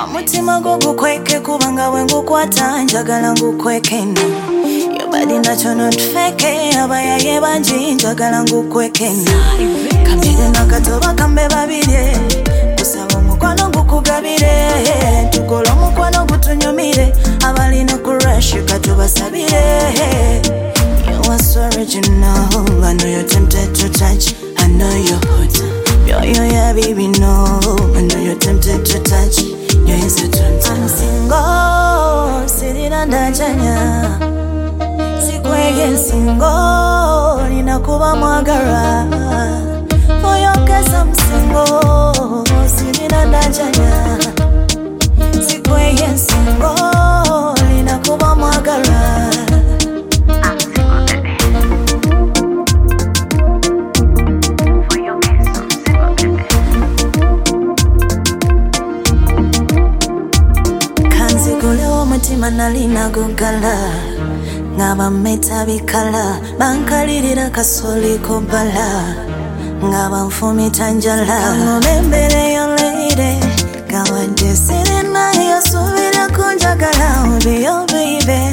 Mutima gukweke kubanga wengukwata njagala ngukweke no. Your body natural not fake abayaye banji njagala ngukweke no. Kamere nakatoba kambe babire kusaba omukwano gukugabire tukola omukwano gutunyumire abalina kurush katubasabire. You are so original, I know you're tempted to touch, I know you're hot. Yeah, baby, no, I know you're tempted to touch. You're hesitant. I'm single, sitting under Janya. Sikwege single, inakuba mwagara. For your case, I'm single, sitting under Janya. Sikwege single, inakuba mwagara. Mutima nalina gugala ngaba meta bikala bankalirira kasoli kobala ngaba mfumi tanjala ngomembele yo lady gawa desire na yo subira kunjagala be yo baby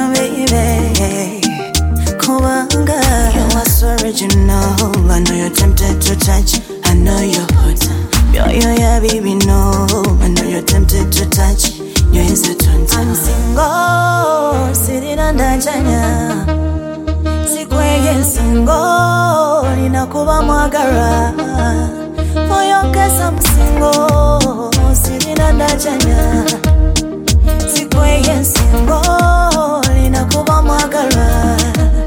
kubanga you are so original, I know you're tempted to touch, I know you're hot. Yeah, baby, no, I know you're tempted to touch. You're hesitant. I'm single, sitting under Janya. Sikwege single, inakuba mwagara. For your case, I'm single, sitting under Janya. Sikwege single, inakuba mwagara.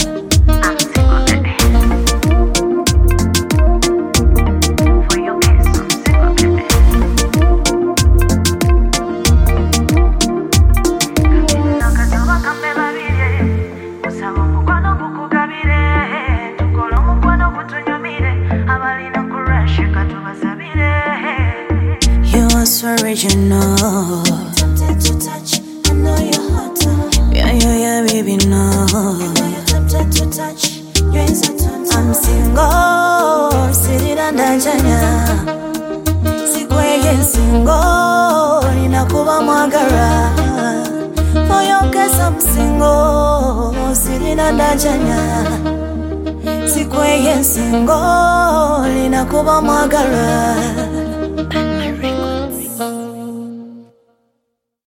You are so original. Tempted to touch, I know you're hot. Yeah, baby, no. You're tempted to touch, you're hesitant. I'm single, sitting under Janya. Sikwege single, inakuba mwagara. For your case, I'm single, sitting under Janya. Sikwege single, inakuba mwagara.